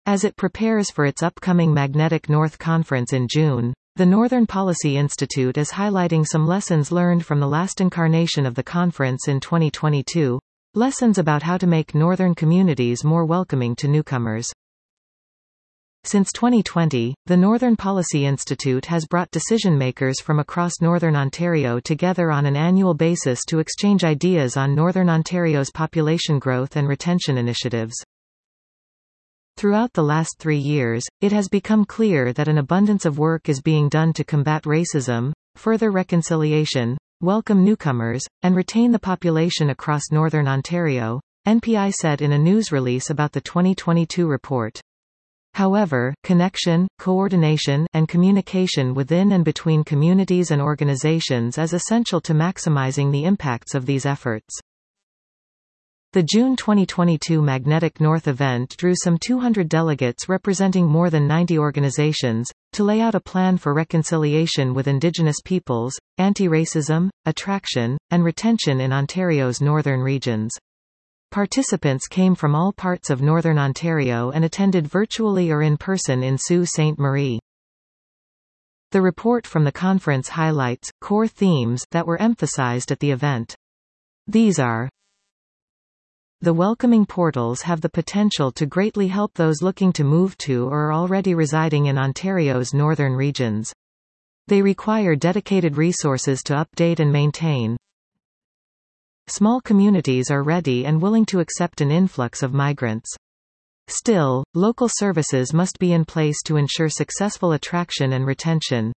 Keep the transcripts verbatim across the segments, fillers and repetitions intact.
As it prepares for its upcoming Magnetic North Conference in June, the Northern Policy Institute is highlighting some lessons learned from the last incarnation of the conference in twenty twenty-two, lessons about how to make northern communities more welcoming to newcomers. Since twenty twenty, the Northern Policy Institute has brought decision-makers from across Northern Ontario together on an annual basis to exchange ideas on Northern Ontario's population growth and retention initiatives. Throughout the last three years, it has become clear that an abundance of work is being done to combat racism, further reconciliation, welcome newcomers, and retain the population across Northern Ontario, N P I said in a news release about the twenty twenty-two report. However, connection, coordination, and communication within and between communities and organizations is essential to maximizing the impacts of these efforts. The June twenty twenty-two Magnetic North event drew some two hundred delegates representing more than ninety organizations, to lay out a plan for reconciliation with Indigenous peoples, anti-racism, attraction, and retention in Ontario's northern regions. Participants came from all parts of Northern Ontario and attended virtually or in person in Sault Ste. Marie. The report from the conference highlights core themes that were emphasized at the event. These are: the welcoming portals have the potential to greatly help those looking to move to or are already residing in Ontario's northern regions. They require dedicated resources to update and maintain. Small communities are ready and willing to accept an influx of migrants. Still, local services must be in place to ensure successful attraction and retention.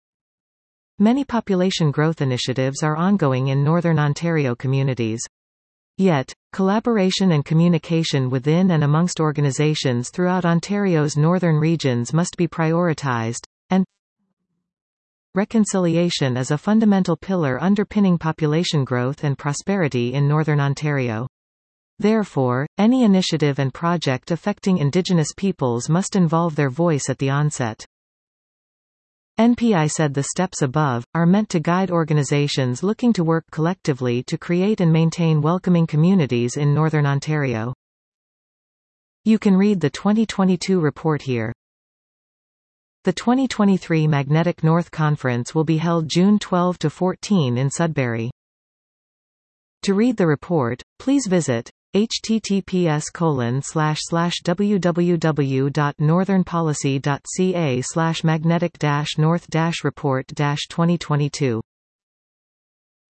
Many population growth initiatives are ongoing in Northern Ontario communities. Yet, collaboration and communication within and amongst organizations throughout Ontario's northern regions must be prioritized, and reconciliation is a fundamental pillar underpinning population growth and prosperity in Northern Ontario. Therefore, any initiative and project affecting Indigenous peoples must involve their voice at the onset. N P I said the steps above are meant to guide organizations looking to work collectively to create and maintain welcoming communities in Northern Ontario. You can read the twenty twenty-two report here. The twenty twenty-three Magnetic North Conference will be held June twelfth to fourteenth in Sudbury. To read the report, please visit h t t p s colon slash slash w w w dot northern policy dot c a slash magnetic dash north dash report dash twenty twenty-two.